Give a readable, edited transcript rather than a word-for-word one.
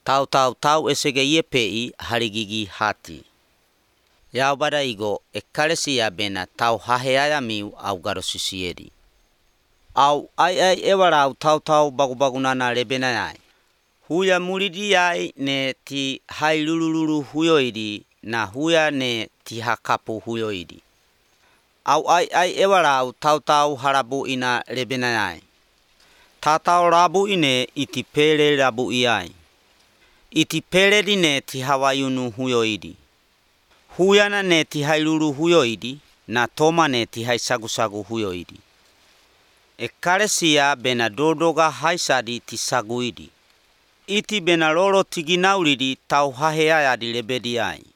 Tau esege iepei harigigi hati. Yau bada igo ekalesia bena tau haheaya miu au garosisieri. Au ai ewara au tau bagubagunana lebena yai. Huya mulidi yai ne ti hai lulululu huyoidi na huya ne ti hakapu huyoidi. Au ai ewara au tau harabu ina lebena yai. Tatau rabu ine iti pele rabu iai. Iti pele dine ti hawayunu huyoidi. Huyana ne ti hai lulu huyoidi na toma ne ti hai sagu huyoidi. Ekalesia bena dodoga haisadi ti saguidi. Iti bena lolo tiginaulidi tau haheaya di lebedi ai.